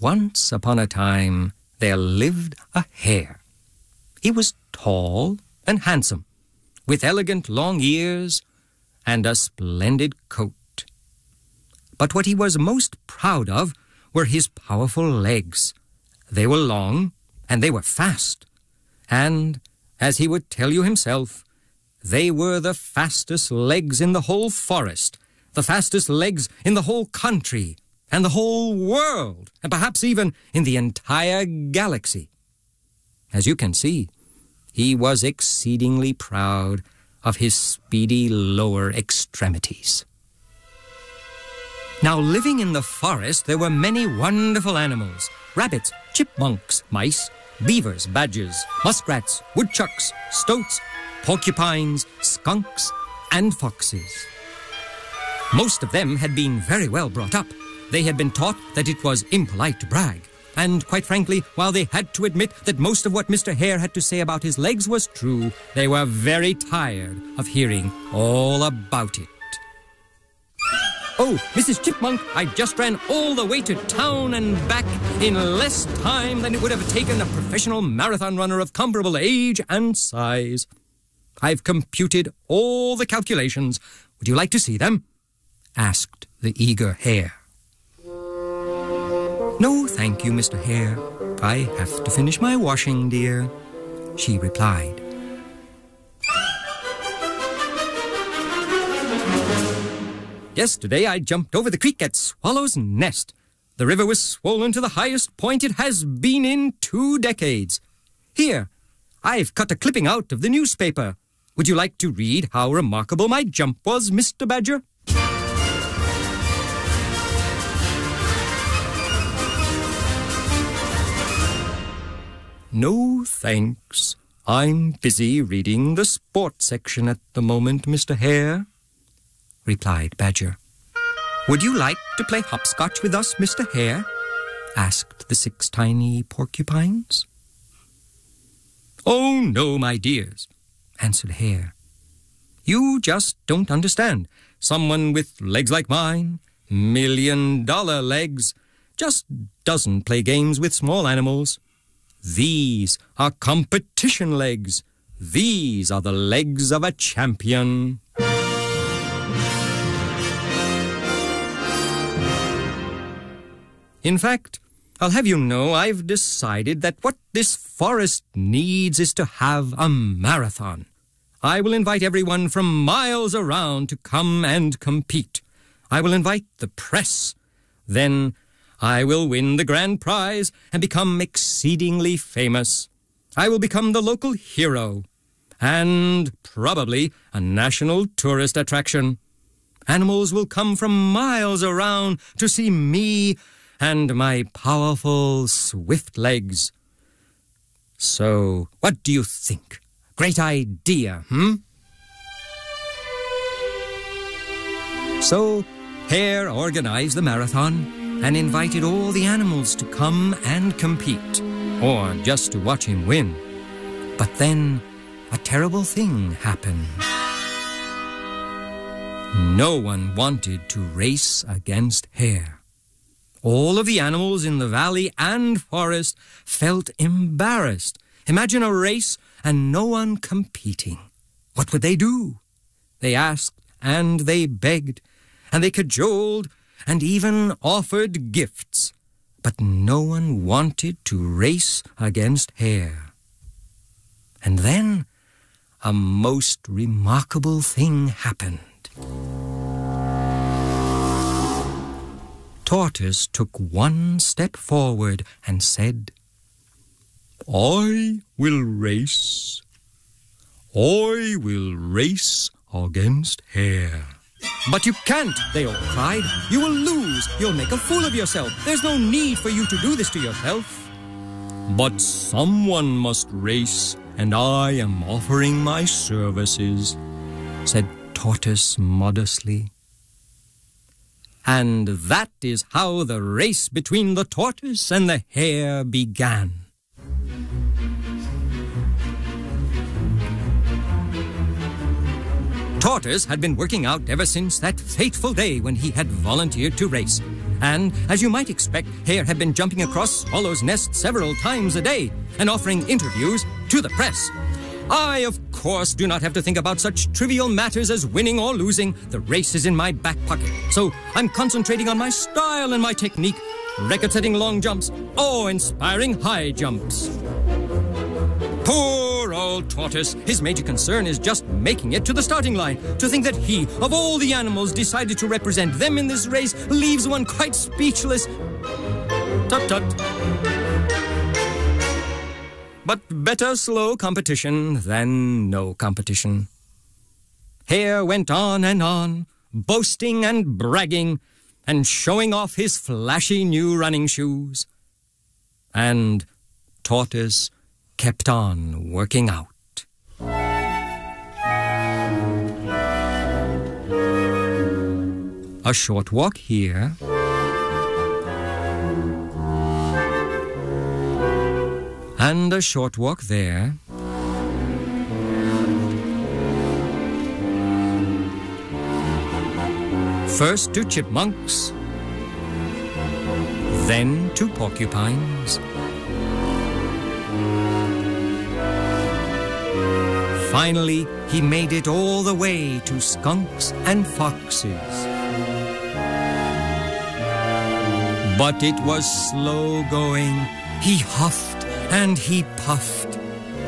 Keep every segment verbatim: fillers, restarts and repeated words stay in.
Once upon a time, there lived a hare. He was tall and handsome, with elegant long ears and a splendid coat. But what he was most proud of were his powerful legs. They were long and they were fast, and, as he would tell you himself, they were the fastest legs in the whole forest, the fastest legs in the whole country, and the whole world, and perhaps even in the entire galaxy. As you can see, he was exceedingly proud of his speedy lower extremities. Now, living in the forest, there were many wonderful animals: rabbits, chipmunks, mice, beavers, badgers, muskrats, woodchucks, stoats, porcupines, skunks, and foxes. Most of them had been very well brought up. They had been taught that it was impolite to brag. And quite frankly, while they had to admit that most of what Mister Hare had to say about his legs was true, they were very tired of hearing all about it. Oh, Missus Chipmunk, I just ran all the way to town and back in less time than it would have taken a professional marathon runner of comparable age and size. I've computed all the calculations. Would you like to see them? Asked the eager hare. No, thank you, Mister Hare. I have to finish my washing, dear, she replied. Yesterday I jumped over the creek at Swallow's Nest. The river was swollen to the highest point it has been in two decades. Here, I've cut a clipping out of the newspaper. Would you like to read how remarkable my jump was, Mister Badger? No, thanks. I'm busy reading the sports section at the moment, Mister Hare, replied Badger. Would you like to play hopscotch with us, Mister Hare? Asked the six tiny porcupines. Oh, no, my dears, answered Hare. You just don't understand. Someone with legs like mine, million-dollar legs, just doesn't play games with small animals. These are competition legs. These are the legs of a champion. In fact, I'll have you know I've decided that what this forest needs is to have a marathon. I will invite everyone from miles around to come and compete. I will invite the press. Then I will win the grand prize and become exceedingly famous. I will become the local hero and probably a national tourist attraction. Animals will come from miles around to see me and my powerful, swift legs. So, what do you think? Great idea, hmm? So, Hare organized the marathon and invited all the animals to come and compete, or just to watch him win. But then a terrible thing happened. No one wanted to race against Hare. All of the animals in the valley and forest felt embarrassed. Imagine a race and no one competing. What would they do? They asked and they begged and they cajoled and even offered gifts. But no one wanted to race against Hare. And then a most remarkable thing happened. Tortoise took one step forward and said, I will race. I will race against Hare. But you can't, they all cried. You will lose. You'll make a fool of yourself. There's no need for you to do this to yourself. But someone must race, and I am offering my services, said Tortoise modestly. And that is how the race between the tortoise and the hare began. Tortoise had been working out ever since that fateful day when he had volunteered to race. And, as you might expect, Hare had been jumping across Swallow's nest several times a day and offering interviews to the press. I, of course, do not have to think about such trivial matters as winning or losing. The race is in my back pocket. So I'm concentrating on my style and my technique, record-setting long jumps, awe-inspiring high jumps. Poor old Tortoise. His major concern is just making it to the starting line. To think that he, of all the animals, decided to represent them in this race leaves one quite speechless. Tut-tut. But better slow competition than no competition. Hare went on and on, boasting and bragging, and showing off his flashy new running shoes. And Tortoise kept on working out. A short walk here. And a short walk there. First to chipmunks, then to porcupines. Finally, he made it all the way to skunks and foxes. But it was slow going. He huffed and he puffed.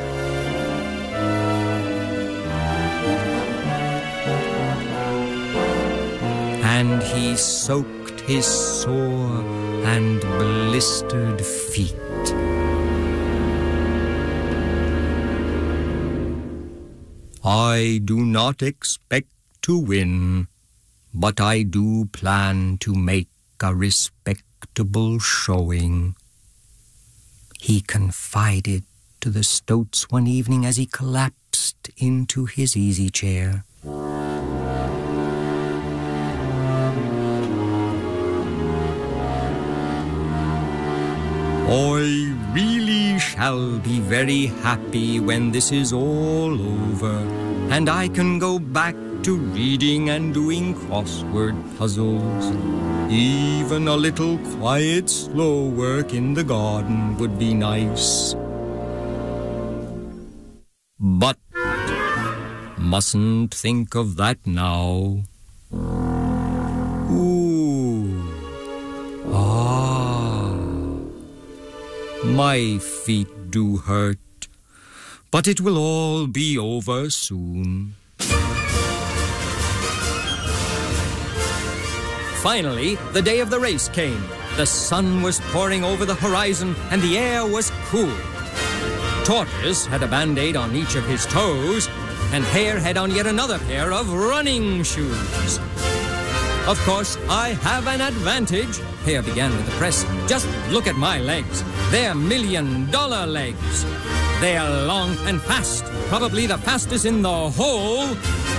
And he soaked his sore and blistered feet. I do not expect to win, but I do plan to make a respectable showing, he confided to the stoats one evening as he collapsed into his easy chair. I really shall be very happy when this is all over, and I can go back to reading and doing crossword puzzles. Even a little quiet, slow work in the garden would be nice. But mustn't think of that now. Ooh. Ah. My feet do hurt, but it will all be over soon. Finally, the day of the race came. The sun was pouring over the horizon and the air was cool. Tortoise had a band-aid on each of his toes, and Hare had on yet another pair of running shoes. Of course, I have an advantage, Hare began with the press. Just look at my legs. They're million-dollar legs. They are long and fast, probably the fastest in the whole...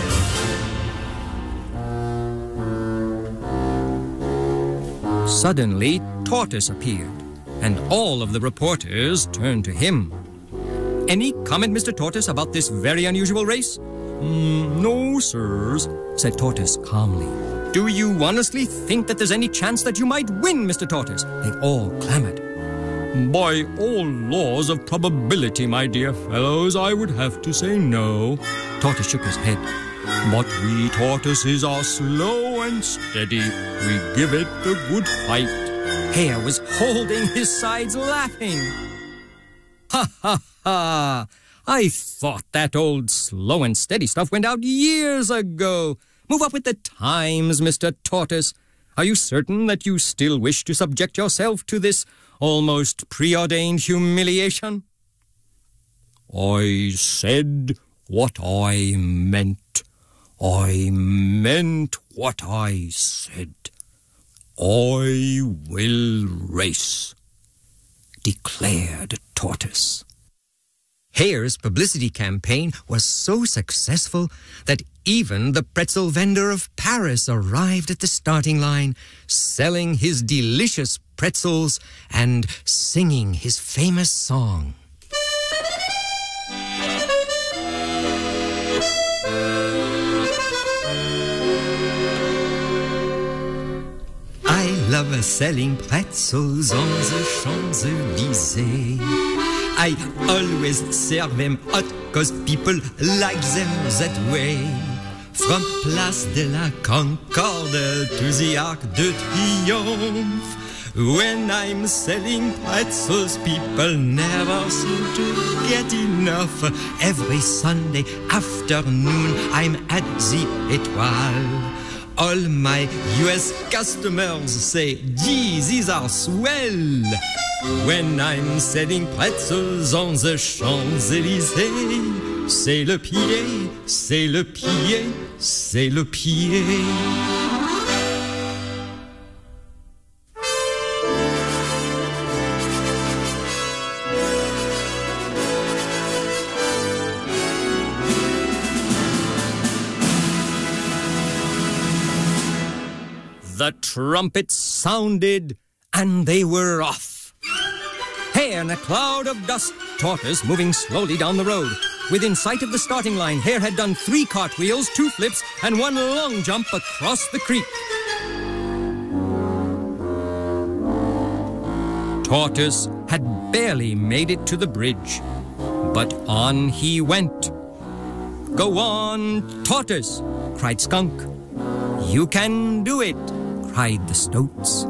Suddenly, Tortoise appeared, and all of the reporters turned to him. Any comment, Mister Tortoise, about this very unusual race? Mm, no, sirs, said Tortoise calmly. Do you honestly think that there's any chance that you might win, Mister Tortoise? They all clamored. By all laws of probability, my dear fellows, I would have to say no. Tortoise shook his head. But we tortoises are slow and steady. We give it the good fight. Hare was holding his sides laughing. Ha, ha, ha. I thought that old slow and steady stuff went out years ago. Move up with the times, Mister Tortoise. Are you certain that you still wish to subject yourself to this almost preordained humiliation? I said what I meant. I meant what I said. I will race, declared Tortoise. Hare's publicity campaign was so successful that even the pretzel vendor of Paris arrived at the starting line, selling his delicious pretzels and singing his famous song. I love selling pretzels on the Champs-Élysées. I always serve them hot, cause people like them that way. From Place de la Concorde to the Arc de Triomphe. When I'm selling pretzels, people never seem to get enough. Every Sunday afternoon, I'm at the Étoile. All my U S customers say, gee, these are swell. When I'm selling pretzels on the Champs-Élysées, c'est le pied, c'est le pied, c'est le pied. The trumpets sounded, and they were off. Hare in a cloud of dust, Tortoise moving slowly down the road. Within sight of the starting line, Hare had done three cartwheels, two flips, and one long jump across the creek. Tortoise had barely made it to the bridge, but on he went. Go on, Tortoise, cried Skunk. You can do it, cried the Stoats.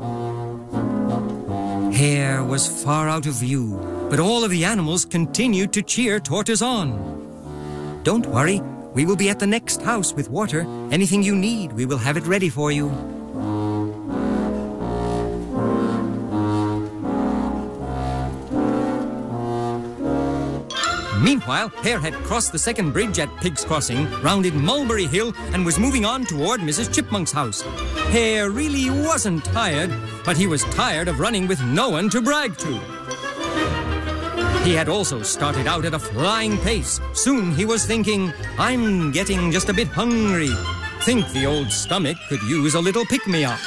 Hare was far out of view, but all of the animals continued to cheer Tortoise on. Don't worry, we will be at the next house with water. Anything you need, we will have it ready for you. Meanwhile, Hare had crossed the second bridge at Pig's Crossing, rounded Mulberry Hill, and was moving on toward Missus Chipmunk's house. Hare really wasn't tired, but he was tired of running with no one to brag to. He had also started out at a flying pace. Soon he was thinking, I'm getting just a bit hungry. Think the old stomach could use a little pick-me-up.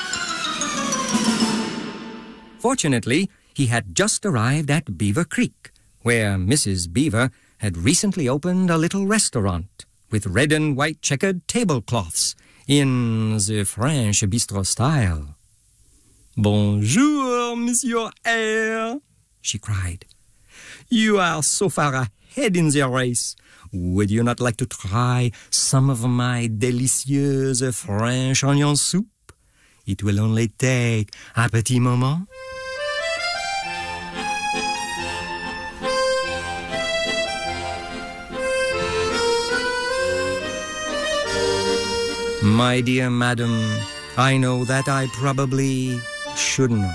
Fortunately, he had just arrived at Beaver Creek, where Missus Beaver had recently opened a little restaurant with red and white checkered tablecloths in the French bistro style. Bonjour, Monsieur Hare, she cried. You are so far ahead in the race. Would you not like to try some of my delicious French onion soup? It will only take un petit moment. My dear madam, I know that I probably should not.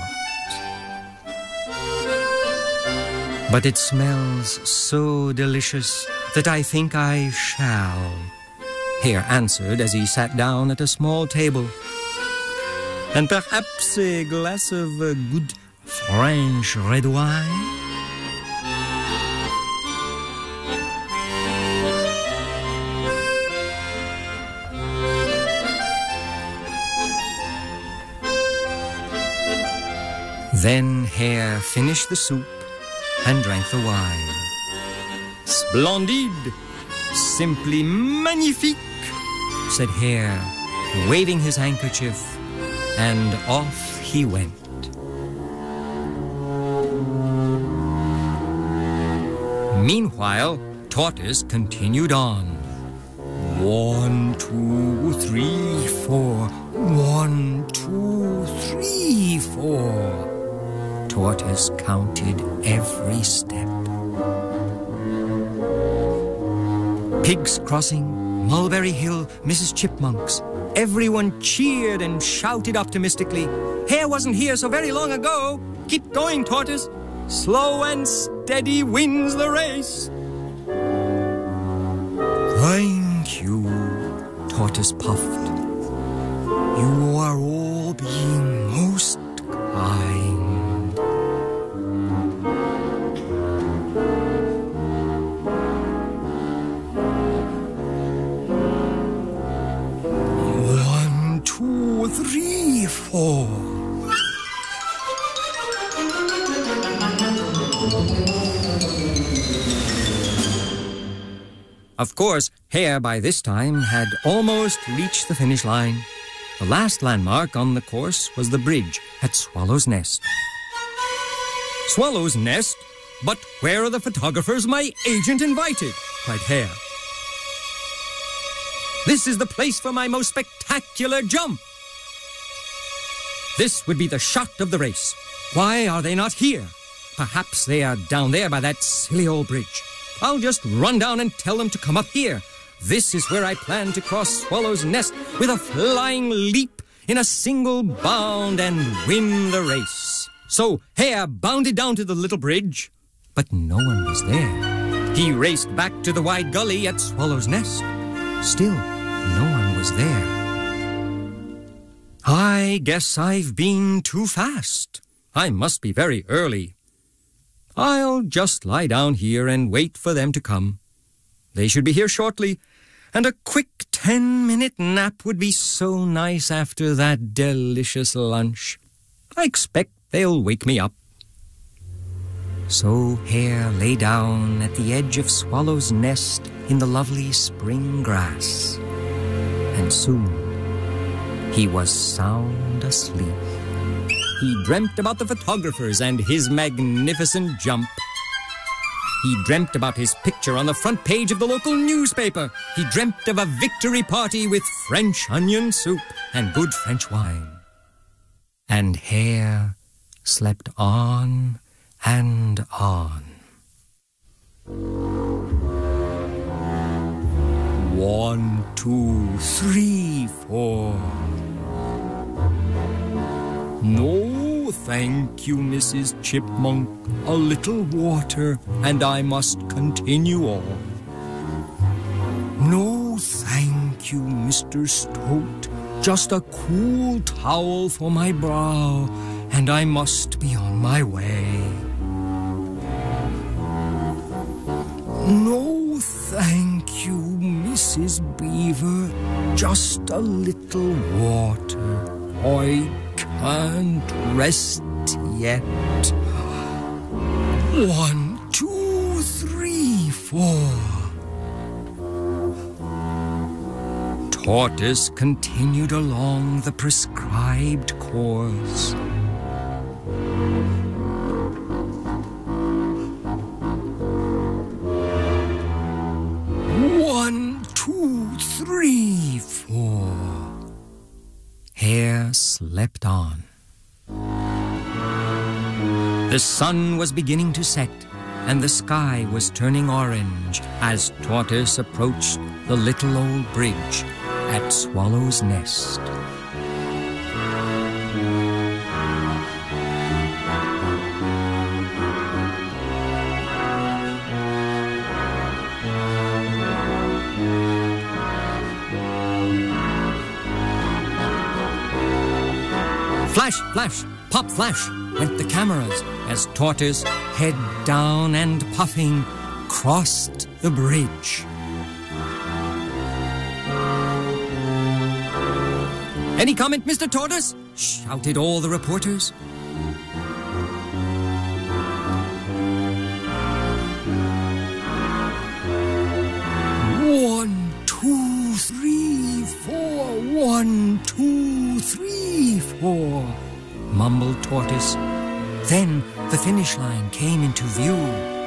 But it smells so delicious that I think I shall, Hare answered as he sat down at a small table. And perhaps a glass of uh, good French red wine? Then Hare finished the soup and drank the wine. Splendide! Simply magnifique! Said Hare, waving his handkerchief, and off he went. Meanwhile, Tortoise continued on. One, two, three, four. One, two, three, four. Tortoise counted every step. Pig's Crossing, Mulberry Hill, Missus Chipmunk's. Everyone cheered and shouted optimistically. Hare wasn't here so very long ago. Keep going, Tortoise. Slow and steady wins the race. Thank you, Tortoise puffed. You are all being most kind. One, two, three, four. Of course, Hare by this time had almost reached the finish line. The last landmark on the course was the bridge at Swallow's Nest. Swallow's Nest? But where are the photographers my agent invited? Cried Hare. This is the place for my most spectacular jump. This would be the shot of the race. Why are they not here? Perhaps they are down there by that silly old bridge. I'll just run down and tell them to come up here. This is where I plan to cross Swallow's Nest with a flying leap in a single bound and win the race. So Hare bounded down to the little bridge, but no one was there. He raced back to the wide gully at Swallow's Nest. Still, no one was there. I guess I've been too fast. I must be very early. I'll just lie down here and wait for them to come. They should be here shortly, and a quick ten-minute nap would be so nice after that delicious lunch. I expect they'll wake me up. So Hare lay down at the edge of Swallow's Nest in the lovely spring grass, and soon he was sound asleep. He dreamt about the photographers and his magnificent jump. He dreamt about his picture on the front page of the local newspaper. He dreamt of a victory party with French onion soup and good French wine. And Hare slept on and on. One, two, three, four. No, thank you, Missus Chipmunk. A little water, and I must continue on. No, thank you, Mister Stoat. Just a cool towel for my brow, and I must be on my way. No, thank you, Missus Beaver. Just a little water. I can't rest yet. One, two, three, four. Tortoise continued along the prescribed course. One, two, three, four. Hare slept on. The sun was beginning to set, and the sky was turning orange as Tortoise approached the little old bridge at Swallow's Nest. Flash, flash, pop, flash went the cameras as Tortoise, head down and puffing, crossed the bridge. Any comment, Mister Tortoise? Shouted all the reporters. One, two, three, four. One, two, three, four, mumbled Tortoise. Then the finish line came into view.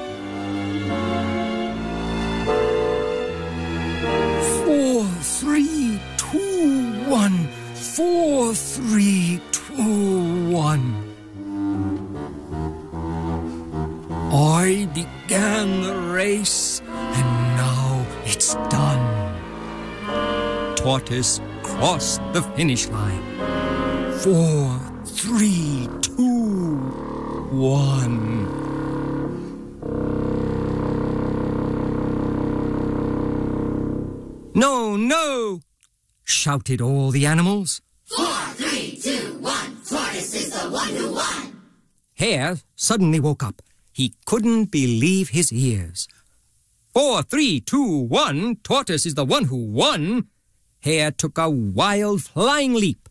Four, three, two, one. Four, three, two, one. I began the race, and now it's done. Tortoise crossed the finish line. Four, three, two, one. No, no! Shouted all the animals. Four, three, two, one. Tortoise is the one who won. Hare suddenly woke up. He couldn't believe his ears. Four, three, two, one. Tortoise is the one who won. Hare took a wild flying leap.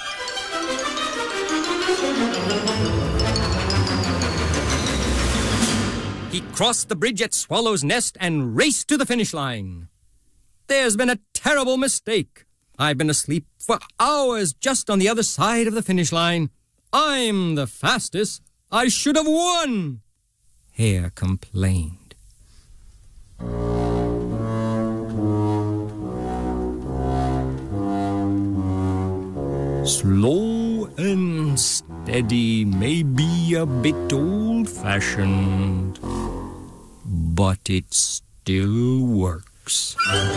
He crossed the bridge at Swallow's Nest and raced to the finish line. There's been a terrible mistake. I've been asleep for hours just on the other side of the finish line. I'm the fastest. I should have won. Hare complained. Slow and steady may be a bit old-fashioned, but it still works.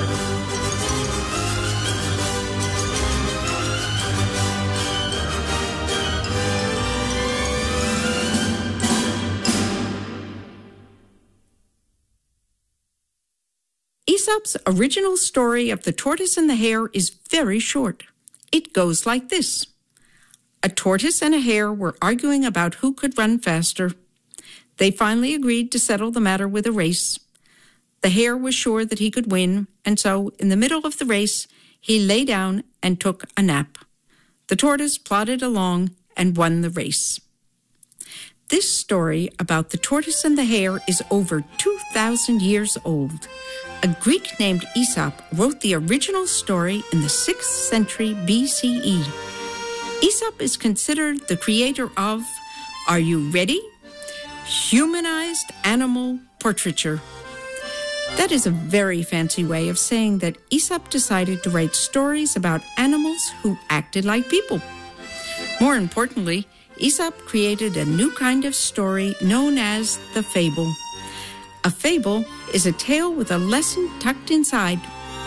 Aesop's original story of the tortoise and the hare is very short. It goes like this. A tortoise and a hare were arguing about who could run faster. They finally agreed to settle the matter with a race. The hare was sure that he could win, and so, in the middle of the race, he lay down and took a nap. The tortoise plodded along and won the race. This story about the tortoise and the hare is over two thousand years old. A Greek named Aesop wrote the original story in the sixth century B C E. Aesop is considered the creator of, are you ready? Humanized animal portraiture. That is a very fancy way of saying that Aesop decided to write stories about animals who acted like people. More importantly, Aesop created a new kind of story known as the fable. A fable is a tale with a lesson tucked inside.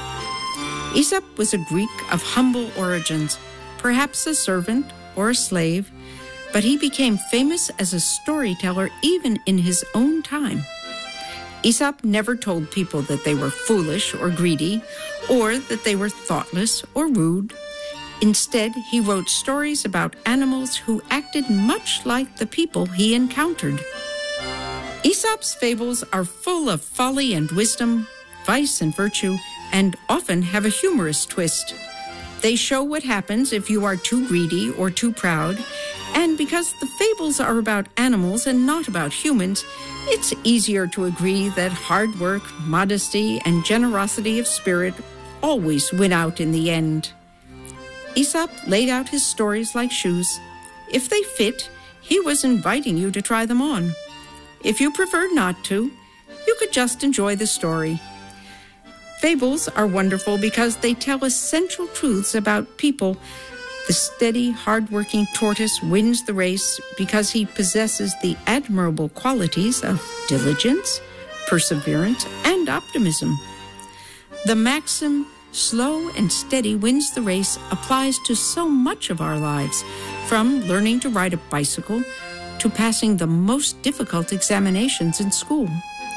Aesop was a Greek of humble origins, perhaps a servant or a slave, but he became famous as a storyteller even in his own time. Aesop never told people that they were foolish or greedy, or that they were thoughtless or rude. Instead, he wrote stories about animals who acted much like the people he encountered. Aesop's fables are full of folly and wisdom, vice and virtue, and often have a humorous twist. They show what happens if you are too greedy or too proud, and because the fables are about animals and not about humans, it's easier to agree that hard work, modesty, and generosity of spirit always win out in the end. Aesop laid out his stories like shoes. If they fit, he was inviting you to try them on. If you preferred not to, you could just enjoy the story. Fables are wonderful because they tell essential truths about people. The steady, hard-working tortoise wins the race because he possesses the admirable qualities of diligence, perseverance, and optimism. The maxim, slow and steady wins the race, applies to so much of our lives, from learning to ride a bicycle to passing the most difficult examinations in school.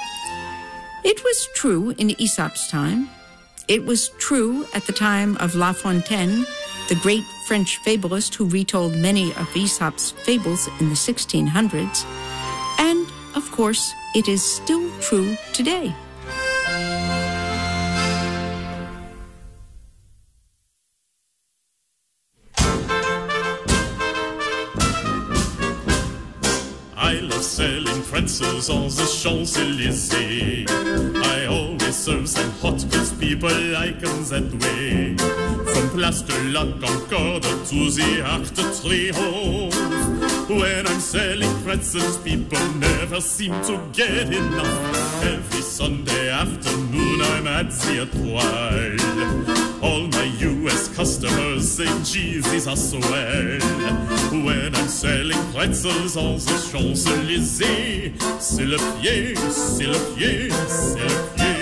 It was true in Aesop's time. It was true at the time of La Fontaine, the great French fabulist who retold many of Aesop's fables in the sixteen hundreds. And, of course, it is still true today. I love selling pretzels on the Champs-Élysées. I always serve them hot cause people like them that way. From Place de la Concorde to the Arc de Triomphe. When I'm selling pretzels, people never seem to get enough. Every Sunday afternoon I'm at the Étoile. All my U S customers say, geez, these are swell. When I'm selling pretzels on the Champs-Élysées, c'est le pied, c'est le pied, c'est le pied.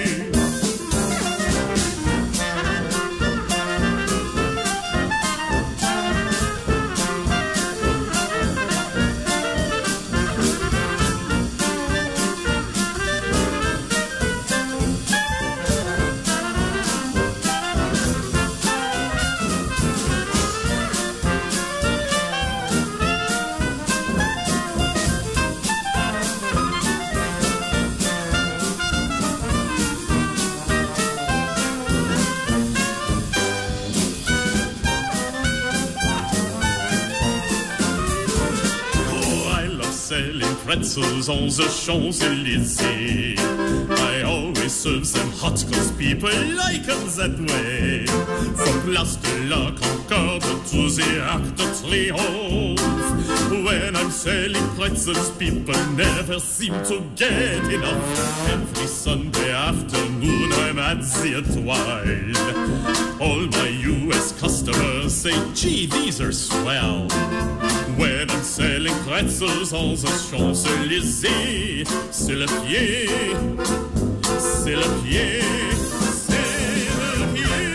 selling pretzels on the Champs-Élysées. I always serve them hot cause people like them that way. From Place de la Concorde to the Arc de Triomphe. When I'm selling pretzels, people never seem to get enough. Every Sunday afternoon I'm at the Étoile. All my U S customers say, gee, these are swell. When I'm selling pretzels on the Champs-Élysées, c'est le pied, c'est le pied, c'est le pied.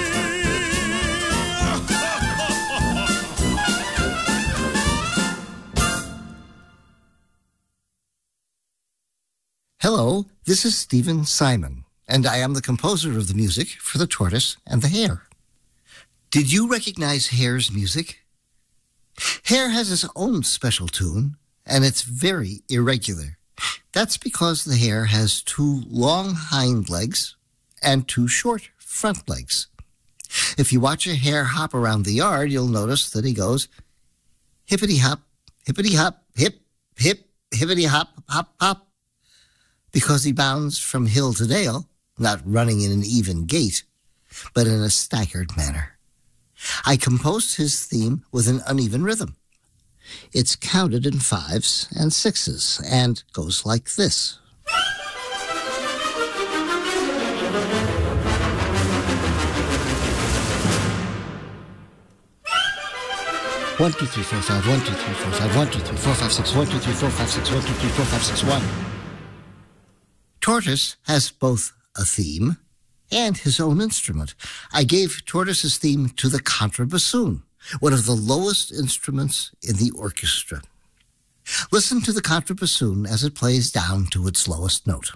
Hello, this is Stephen Simon, and I am the composer of the music for The Tortoise and the Hare. Did you recognize Hare's music? Hare has his own special tune, and it's very irregular. That's because the hare has two long hind legs and two short front legs. If you watch a hare hop around the yard, you'll notice that he goes hippity-hop, hippity-hop, hip, hip, hippity-hop, hop, hop, because he bounds from hill to dale, not running in an even gait, but in a staggered manner. I composed his theme with an uneven rhythm. It's counted in fives and sixes and goes like this. One, two, three, four, five, one, two, three, four, five, one, two, three, four, five, six, one, two, three, four, five, six, one, two, three, four, five, six, one. Tortoise has both a theme and his own instrument. I gave Tortoise's theme to the contrabassoon, one of the lowest instruments in the orchestra. Listen to the contrabassoon as it plays down to its lowest note.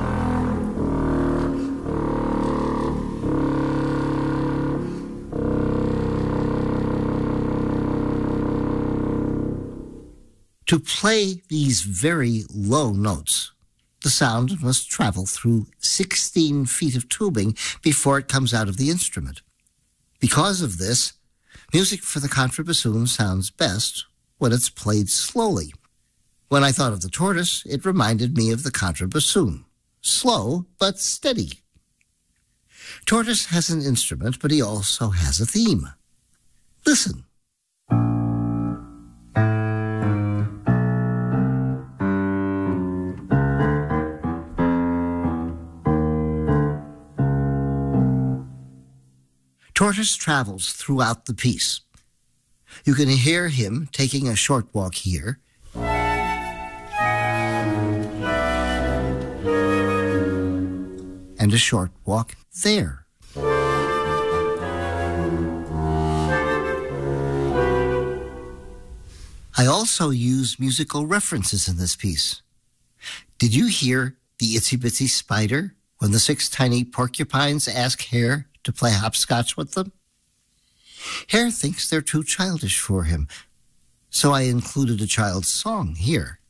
To play these very low notes, the sound must travel through sixteen feet of tubing before it comes out of the instrument. Because of this, music for the contrabassoon sounds best when it's played slowly. When I thought of the tortoise, it reminded me of the contrabassoon. Slow, but steady. Tortoise has an instrument, but he also has a theme. Listen. Tortoise travels throughout the piece. You can hear him taking a short walk here, and a short walk there. I also use musical references in this piece. Did you hear the Itsy Bitsy Spider when the six tiny porcupines ask Hare to play hopscotch with them? Hare thinks they're too childish for him, so I included a child's song here.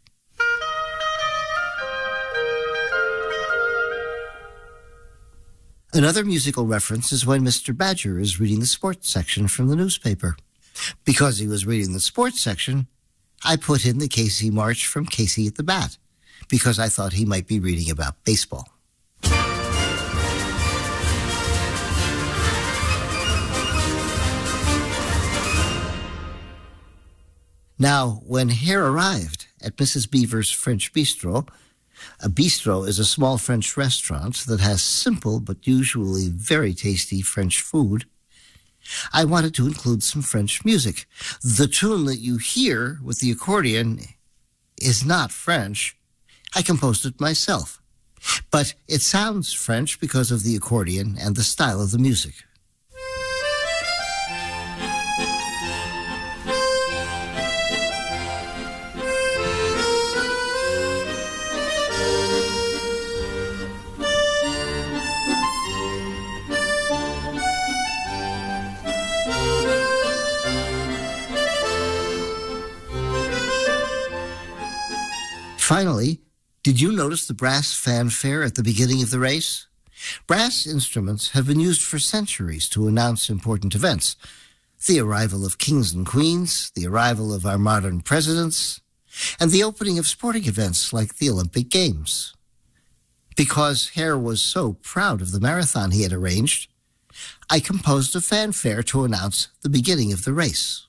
Another musical reference is when Mister Badger is reading the sports section from the newspaper. Because he was reading the sports section, I put in the Casey March from Casey at the Bat, because I thought he might be reading about baseball. Now, when Hare arrived at Missus Beaver's French Bistro, a bistro is a small French restaurant that has simple but usually very tasty French food, I wanted to include some French music. The tune that you hear with the accordion is not French. I composed it myself. But it sounds French because of the accordion and the style of the music. Finally, did you notice the brass fanfare at the beginning of the race? Brass instruments have been used for centuries to announce important events. The arrival of kings and queens, the arrival of our modern presidents, and the opening of sporting events like the Olympic Games. Because Hare was so proud of the marathon he had arranged, I composed a fanfare to announce the beginning of the race.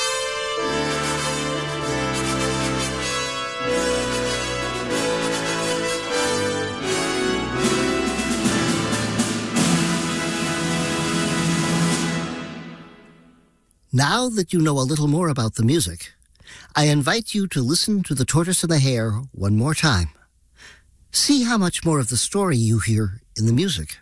Now that you know a little more about the music, I invite you to listen to The Tortoise and the Hare one more time. See how much more of the story you hear in the music.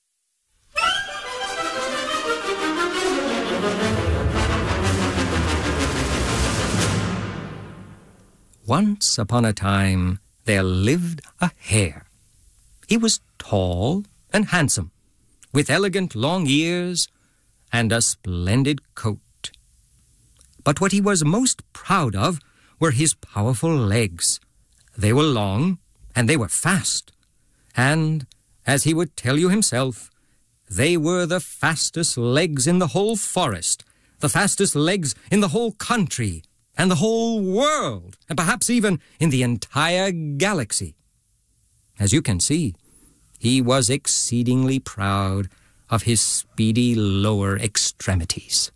Once upon a time, there lived a hare. He was tall and handsome, with elegant long ears and a splendid coat. But what he was most proud of were his powerful legs. They were long, and they were fast. And, as he would tell you himself, they were the fastest legs in the whole forest, the fastest legs in the whole country, and the whole world, and perhaps even in the entire galaxy. As you can see, he was exceedingly proud of his speedy lower extremities.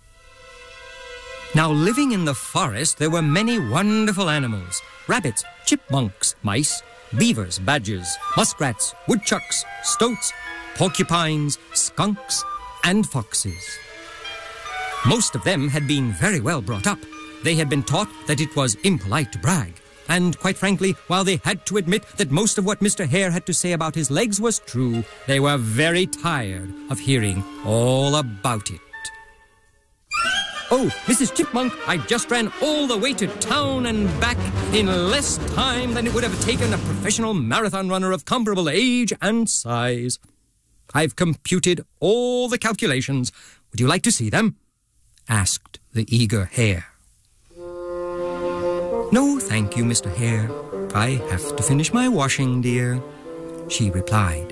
Now, living in the forest, there were many wonderful animals: rabbits, chipmunks, mice, beavers, badgers, muskrats, woodchucks, stoats, porcupines, skunks, and foxes. Most of them had been very well brought up. They had been taught that it was impolite to brag. And, quite frankly, while they had to admit that most of what Mister Hare had to say about his legs was true, they were very tired of hearing all about it. Oh, Missus Chipmunk, I just ran all the way to town and back in less time than it would have taken a professional marathon runner of comparable age and size. I've computed all the calculations. Would you like to see them? Asked the eager hare. No, thank you, Mister Hare. I have to finish my washing, dear, she replied.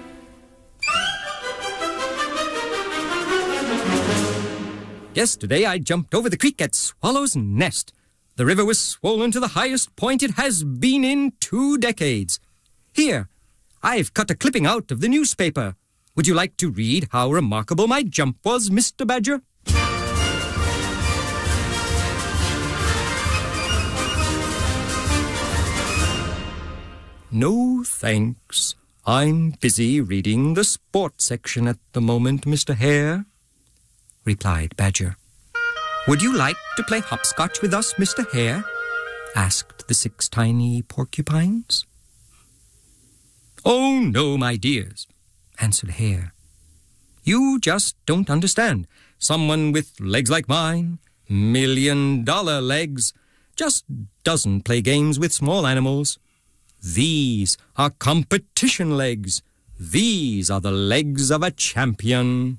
Yesterday I jumped over the creek at Swallow's Nest. The river was swollen to the highest point it has been in two decades. Here, I've cut a clipping out of the newspaper. Would you like to read how remarkable my jump was, Mister Badger? No, thanks. I'm busy reading the sports section at the moment, Mister Hare, replied Badger. Would you like to play hopscotch with us, Mister Hare? Asked the six tiny porcupines. Oh, no, my dears, answered Hare. You just don't understand. Someone with legs like mine, million-dollar legs, just doesn't play games with small animals. These are competition legs. These are the legs of a champion.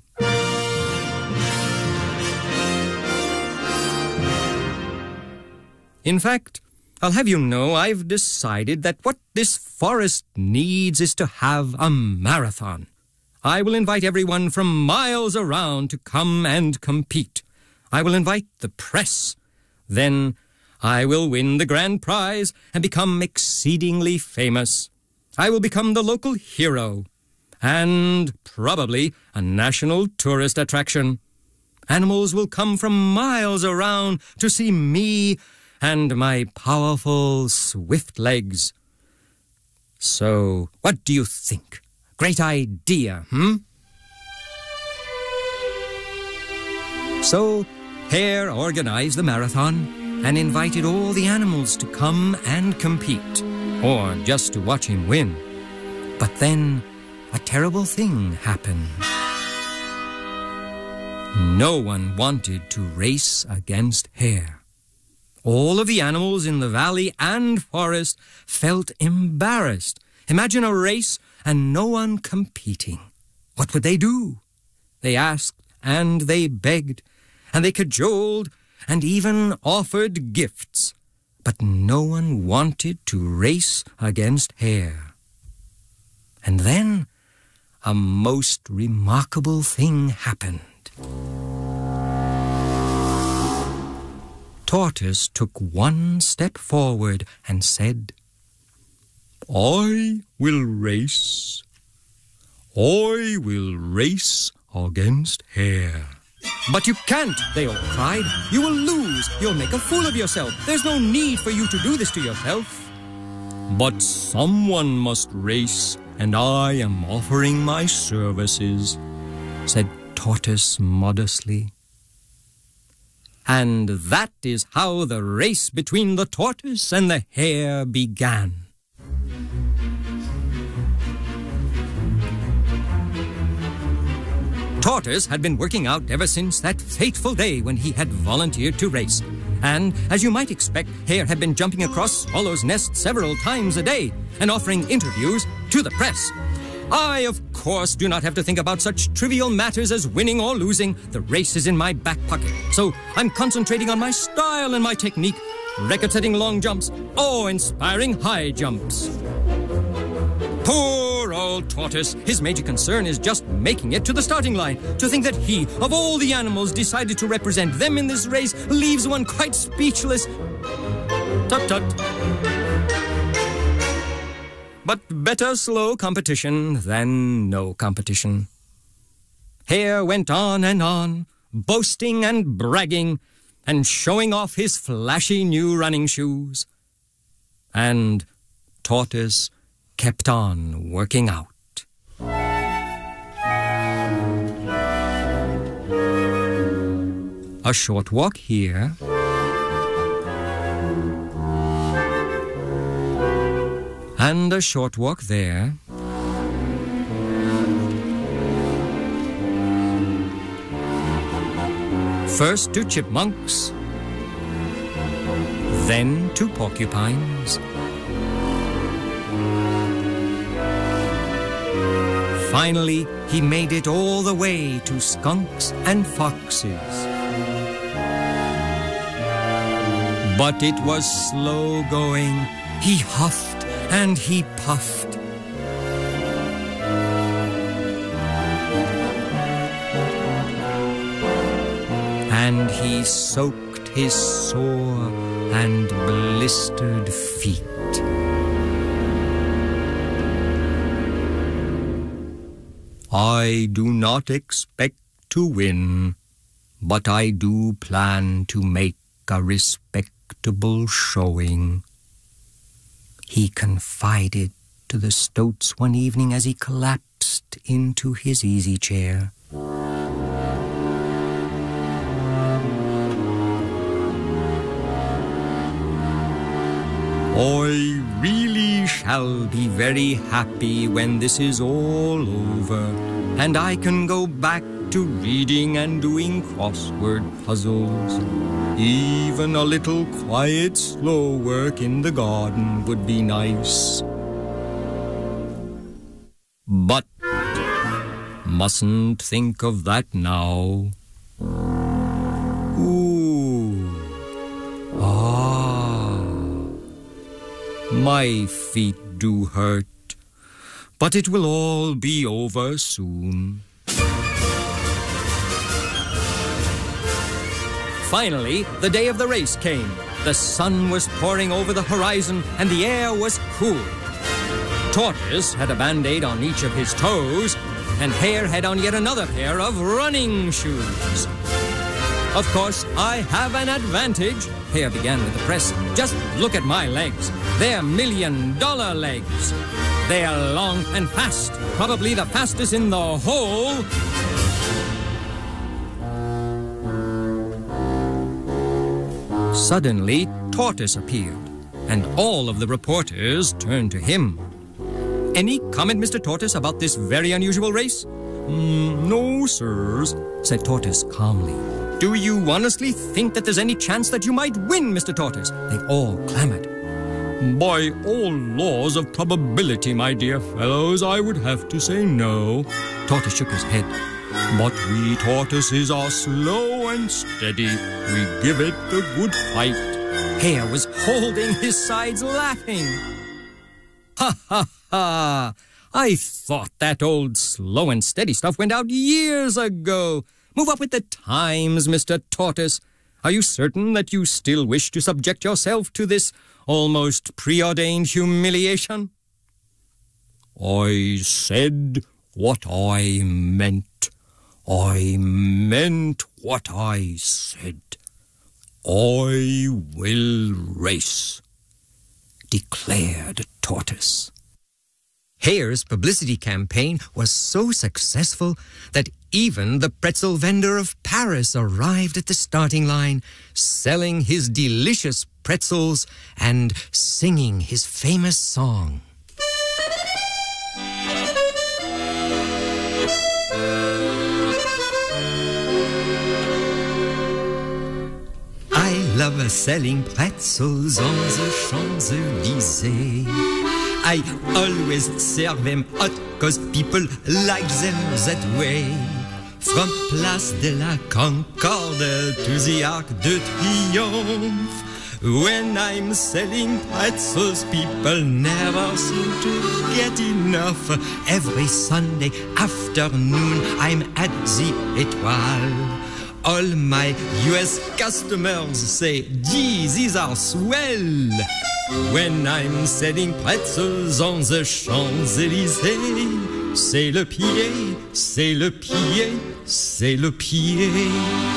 In fact, I'll have you know I've decided that what this forest needs is to have a marathon. I will invite everyone from miles around to come and compete. I will invite the press. Then I will win the grand prize and become exceedingly famous. I will become the local hero and probably a national tourist attraction. Animals will come from miles around to see me and my powerful, swift legs. So, what do you think? Great idea, hmm? So, Hare organized the marathon and invited all the animals to come and compete, or just to watch him win. But then a terrible thing happened. No one wanted to race against Hare. All of the animals in the valley and forest felt embarrassed. Imagine a race and no one competing. What would they do? They asked and they begged, and they cajoled and even offered gifts. But no one wanted to race against Hare. And then a most remarkable thing happened. Tortoise took one step forward and said, "I will race. I will race against Hare." "But you can't," they all cried. "You will lose. You'll make a fool of yourself. There's no need for you to do this to yourself." "But someone must race, and I am offering my services," said Tortoise modestly. And that is how the race between the tortoise and the hare began. Tortoise had been working out ever since that fateful day when he had volunteered to race. And, as you might expect, Hare had been jumping across Swallow's Nest several times a day and offering interviews to the press. I, of course, do not have to think about such trivial matters as winning or losing. The race is in my back pocket. So I'm concentrating on my style and my technique, record-setting long jumps or inspiring high jumps. Poor old Tortoise. His major concern is just making it to the starting line. To think that he, of all the animals, decided to represent them in this race leaves one quite speechless. Tut-tut. But better slow competition than no competition. Hare went on and on, boasting and bragging, and showing off his flashy new running shoes. And Tortoise kept on working out. A short walk here. And a short walk there. First to chipmunks, then to porcupines. Finally, he made it all the way to skunks and foxes. But it was slow going. He huffed and he puffed. And he soaked his sore and blistered feet. I do not expect to win, but I do plan to make a respectable showing, he confided to the stoats one evening as he collapsed into his easy chair. I really shall be very happy when this is all over, and I can go back to reading and doing crossword puzzles. Even a little quiet, slow work in the garden would be nice. But mustn't think of that now. Ooh. Ah. My feet do hurt, but it will all be over soon. Finally, the day of the race came. The sun was pouring over the horizon and the air was cool. Tortoise had a band-aid on each of his toes, and Hare had on yet another pair of running shoes. Of course, I have an advantage. Hare began with the press. Just look at my legs. They're million-dollar legs. They are long and fast, probably the fastest in the whole... Suddenly, Tortoise appeared, and all of the reporters turned to him. Any comment, Mister Tortoise, about this very unusual race? Mm, no, sirs, said Tortoise calmly. Do you honestly think that there's any chance that you might win, Mister Tortoise? They all clamored. By all laws of probability, my dear fellows, I would have to say no. Tortoise shook his head. But we tortoises are slow and steady. We give it a good fight. Hare was holding his sides laughing. Ha, ha, ha. I thought that old slow and steady stuff went out years ago. Move up with the times, Mister Tortoise. Are you certain that you still wish to subject yourself to this almost preordained humiliation?" "I said what I meant. I meant what I said. I will race," declared Tortoise. Hare's publicity campaign was so successful that even the pretzel vendor of Paris arrived at the starting line, selling his delicious pretzels and singing his famous song. I love selling pretzels on the Champs-Élysées. I always serve them hot, cause people like them that way. From Place de la Concorde to the Arc de Triomphe. When I'm selling pretzels, people never seem to get enough. Every Sunday afternoon, I'm at the Étoile. All my U S customers say, "Gee, these are swell." When I'm selling pretzels on the Champs-Élysées, c'est le pied, c'est le pied, c'est le pied.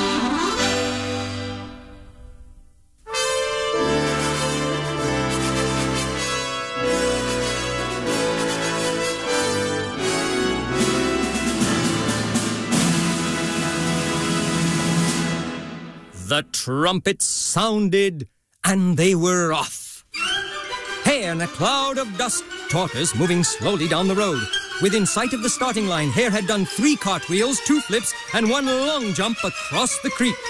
The trumpets sounded, and they were off. Hare in a cloud of dust, Tortoise moving slowly down the road. Within sight of the starting line, Hare had done three cartwheels, two flips, and one long jump across the creek.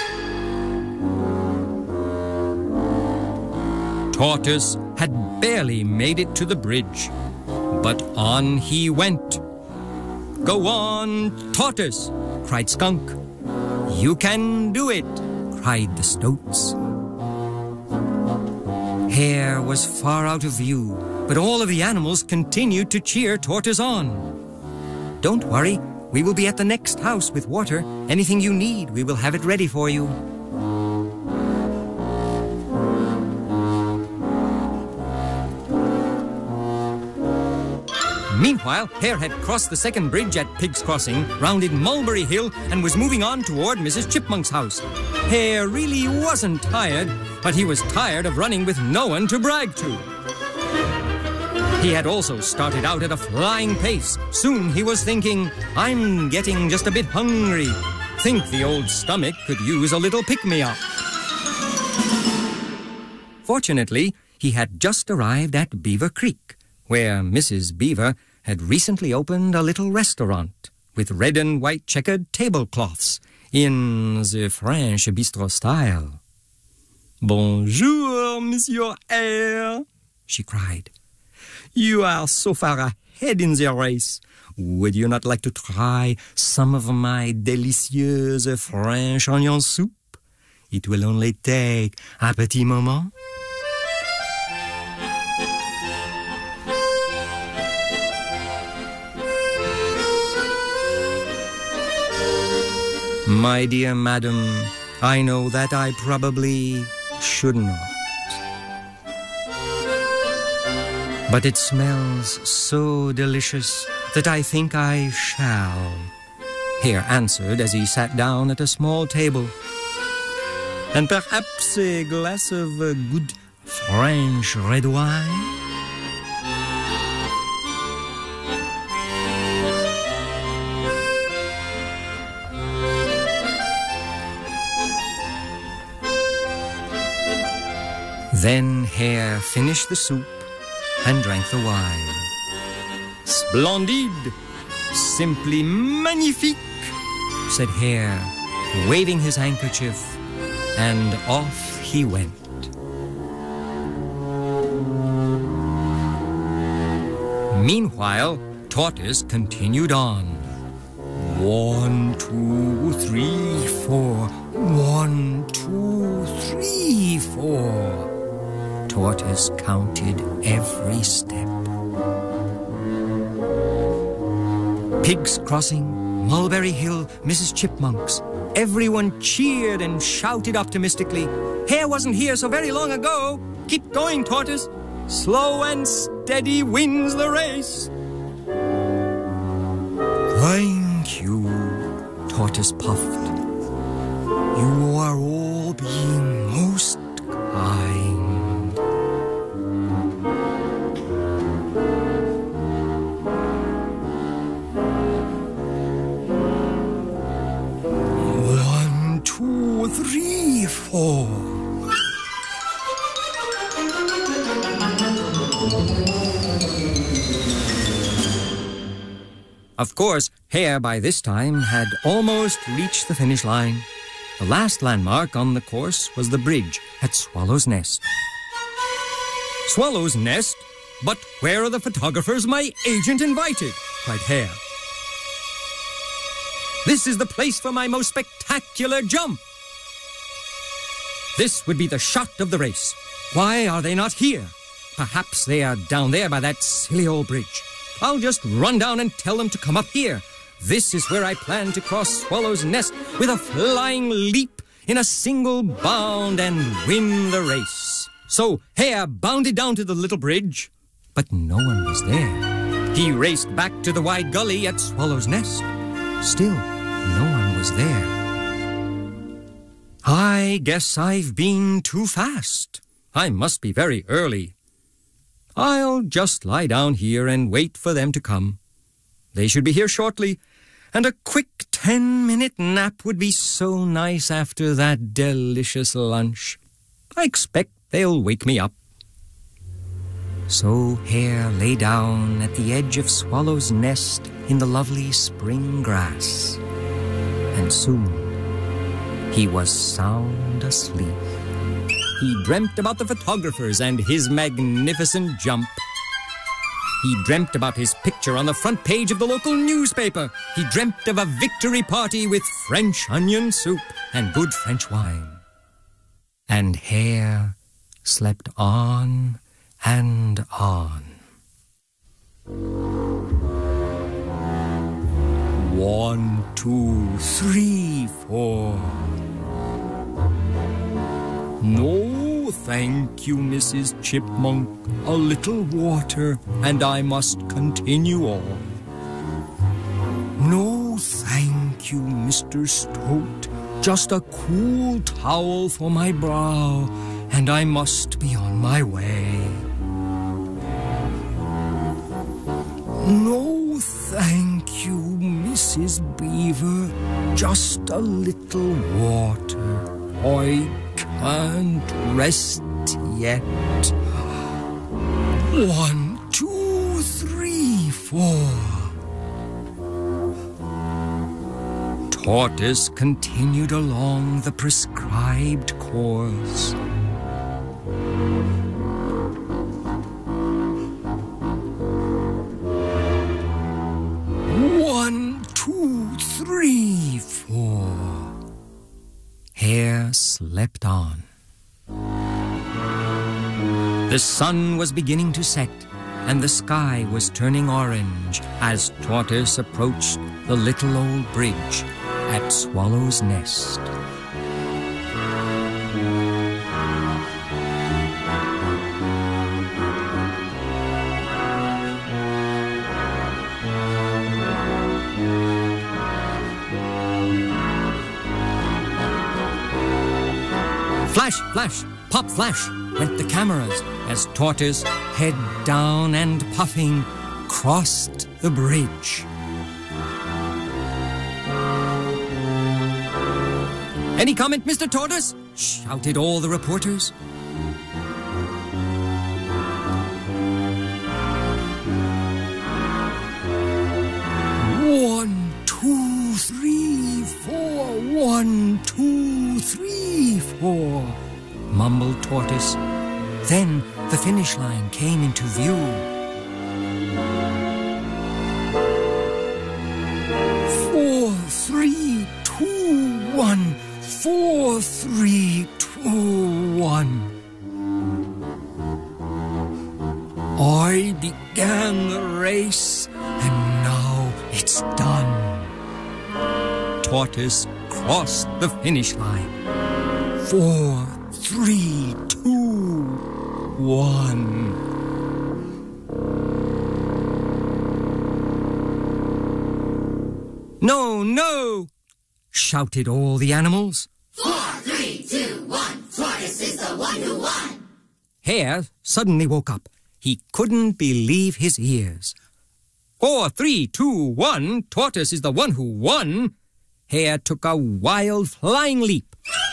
Tortoise had barely made it to the bridge, but on he went. "Go on, Tortoise," cried Skunk. "You can do it," cried the Stoats. Hare was far out of view, but all of the animals continued to cheer Tortoise on. "Don't worry, we will be at the next house with water. Anything you need, we will have it ready for you." Meanwhile, Hare had crossed the second bridge at Pig's Crossing, rounded Mulberry Hill, and was moving on toward Missus Chipmunk's house. Hare really wasn't tired, but he was tired of running with no one to brag to. He had also started out at a flying pace. Soon he was thinking, "I'm getting just a bit hungry. Think the old stomach could use a little pick-me-up." Fortunately, he had just arrived at Beaver Creek, where Missus Beaver had recently opened a little restaurant with red and white checkered tablecloths in the French bistro style. "Bonjour, Monsieur Hare," she cried. "You are so far ahead in the race. Would you not like to try some of my delicious French onion soup? It will only take un petit moment." "My dear madam, I know that I probably should not. But it smells so delicious that I think I shall," Hare answered as he sat down at a small table. "And perhaps a glass of uh, good French red wine?" Then Hare finished the soup and drank the wine. "Splendide! Simply magnifique!" said Hare, waving his handkerchief, and off he went. Meanwhile, Tortoise continued on. One, two, three, four. One, two, three, four. Tortoise counted every step. Pig's Crossing, Mulberry Hill, Missus Chipmunk's. Everyone cheered and shouted optimistically. Hare wasn't here so very long ago. Keep going, Tortoise. Slow and steady wins the race. Thank you, Tortoise puffed. You are all being most kind. One, two, three, four. Of course, Hare by this time had almost reached the finish line. The last landmark on the course was the bridge at Swallow's Nest. Swallow's Nest? But where are the photographers my agent invited? Cried Hare. This is the place for my most spectacular jump. This would be the shot of the race. Why are they not here? Perhaps they are down there by that silly old bridge. I'll just run down and tell them to come up here. This is where I plan to cross Swallow's Nest with a flying leap in a single bound and win the race. So Hare bounded down to the little bridge, but no one was there. He raced back to the wide gully at Swallow's Nest. Still, no one was there. I guess I've been too fast. I must be very early. I'll just lie down here and wait for them to come. They should be here shortly, and a quick ten-minute nap would be so nice after that delicious lunch. I expect they'll wake me up. So Hare lay down at the edge of Swallow's Nest in the lovely spring grass, and soon he was sound asleep. He dreamt about the photographers and his magnificent jump. He dreamt about his picture on the front page of the local newspaper. He dreamt of a victory party with French onion soup and good French wine. And Hare slept on and on. One, two, three, four. No, thank you, Missus Chipmunk. A little water, and I must continue on. No, thank you, Mister Stoat. Just a cool towel for my brow, and I must be on my way. No, thank you, Missus Beaver. Just a little water. I can't rest yet. One, two, three, four. Tortoise continued along the prescribed course. One, two, three, four. Hare slept on. The sun was beginning to set, and the sky was turning orange as Tortoise approached the little old bridge at Swallow's Nest. Flash, flash, pop, flash went the cameras as Tortoise, head down and puffing, crossed the bridge. Any comment, Mister Tortoise? Shouted all the reporters. One, two, three, four. One, two, three, four, mumbled Tortoise. Then the finish line came into view. Four, three, two, one. Four, three, two, one. I began the race, and now it's done. Tortoise cried. crossed the finish line. Four, three, two, one. No, no! Shouted all the animals. Four, three, two, one. Tortoise is the one who won. Hare suddenly woke up. He couldn't believe his ears. Four, three, two, one. Tortoise is the one who won. Hare took a wild flying leap.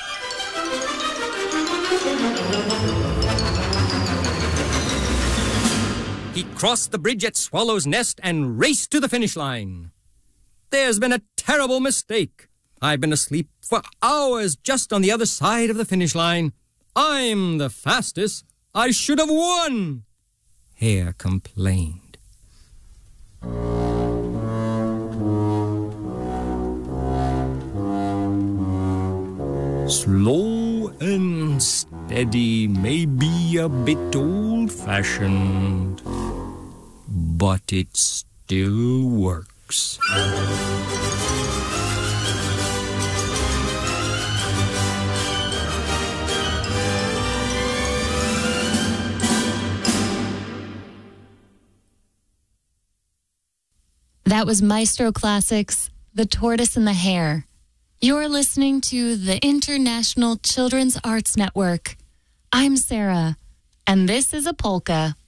He crossed the bridge at Swallow's Nest and raced to the finish line. There's been a terrible mistake. I've been asleep for hours just on the other side of the finish line. I'm the fastest. I should have won, Hare complained. Slow and steady may be a bit old-fashioned, but it still works. That was Maestro Classics, The Tortoise and the Hare. You're listening to the International Children's Arts Network. I'm Sarah, and this is a polka.